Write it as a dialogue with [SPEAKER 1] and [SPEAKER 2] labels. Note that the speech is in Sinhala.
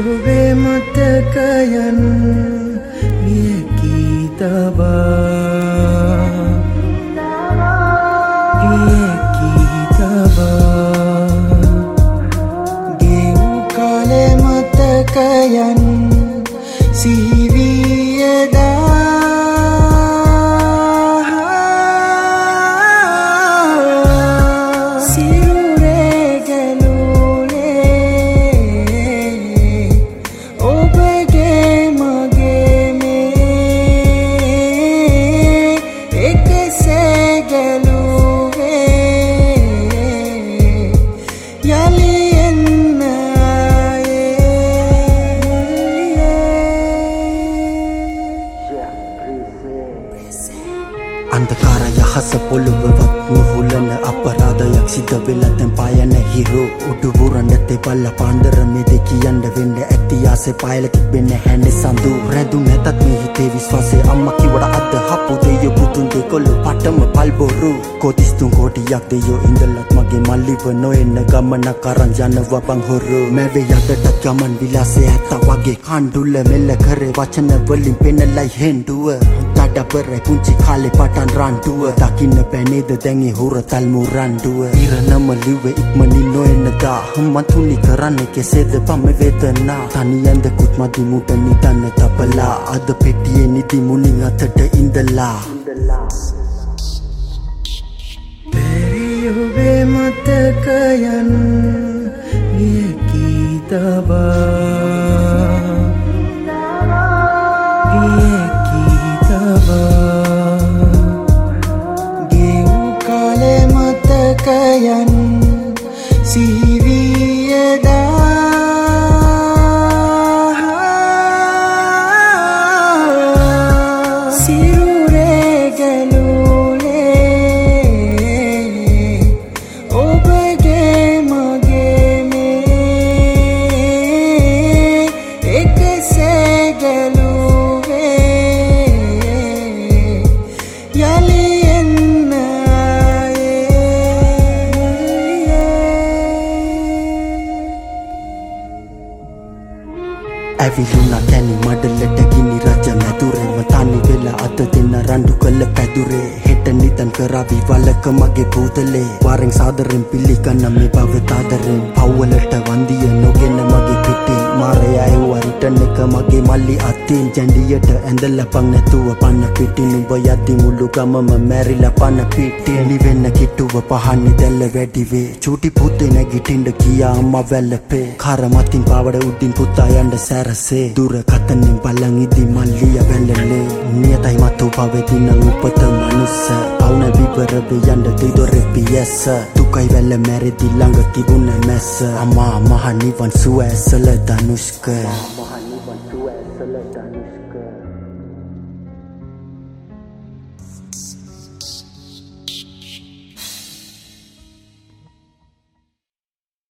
[SPEAKER 1] ඔබේ මතකයන් වියකී තබා ගෙවූ කාලේ මතකයන් සිහිවී එදා සිරුරේ ගැලුනේ ඔබගේ මගේ මේ එකසේ ගැලුවේ යලි එන්න අන්ධකාරය හස පොළොවවත් මුහුලන අපරාධයක් සිද්ධ වෙලා දැන් පායන හිරෝ උඩුබුරන් නැතේ බල්ල පාන්දර මෙද කියන්න වෙන්න ඇති ආසේ පායල තිබෙන්නේ හැන්නේ සඳු රැඳුම් නැතත් මේ හිතේ විශ්වාසය අම්මා කිව්වට අද හපු දෙයෝ පුතුන් දෙකොල්ල පටම පල්බොරු කොතිස්තුන් කෝටියක් දෙයෝ ඉඳලත් මගේ මල්ලිව නොඑන්න ගමනක් අරන් යනවා බං හොරු මැවේ යටටත් ගමන් විලාසය ඇත්ත වගේ කණ්ඩුල මෙල්ල කරේ වචන වලින් පෙන්නලයි හෙන්ඩුව තඩබර පුංචි කාලේ පටන් රණ්ඩුව දකින්න බැනේද දැන් ඒ හොරතල් මුරණ්ඩුව ඉරනම ලිව්වේ ඉක්මනින් නොඑන්නදා මතුනි කරන්නේ කෙසේද පම වේදනා තනියෙන්ද කුත් මදි මුට නිදන්න තපලා අද පෙට්ටියේ නිදි මුණින් අතට ඉඳලා ඔබේ මතකයන් වියකී තබා ගෙවූ කාලේ මතකයන් සිහිවී එදා සිරුරේ ගැලුනේ ඔබගේ මගේ මේ එකසේ ගැලුවේ යලි එන්න ඇවිලුණා කැනි මඩලට ගිනි රජ මැදුරේම තනි වෙලා අත දෙන්න රණ්ඩු කළ පැදුරේ හෙට නිතන් කරාවි වලක මගේ පුතලේ වරෙන් සාදරෙන් පිළිගන්න මේ බව තාදරෙන් පවුලට වන්දිය නොගෙන මගේ පිටින් මාරයා එව්වා රිටන් එක මගේ මල්ලි අතින් ජැන්ඩියට ඇඳලා පන් නැතුව පන්න පිටින් උඹ යද්දි මුළු ගමම මැරිලා පන්න පිටින් නිවෙන්න කිට්ටුව පහන්නේ දැල්ල වැඩි වේ චූටි පුතේ නැගිටින්න කියා අම්මා වැල්ලපේ කර මතින් පාවඩ උඩින් පුතා යන්න සැරසේ දුර කතනින් බලන් ඉදි මල්ලිය වැල්ලලේ නියතයි මතු පවෙතින උපත මනුස්ස පවුන විවර බියන්න දෙදොරේ පියස දුකයි වැල්ල මැරෙදි ළඟ තිබුණ මැස්ස අම්මා මහ නිවන් සුව ඇසල ධනුෂ්ක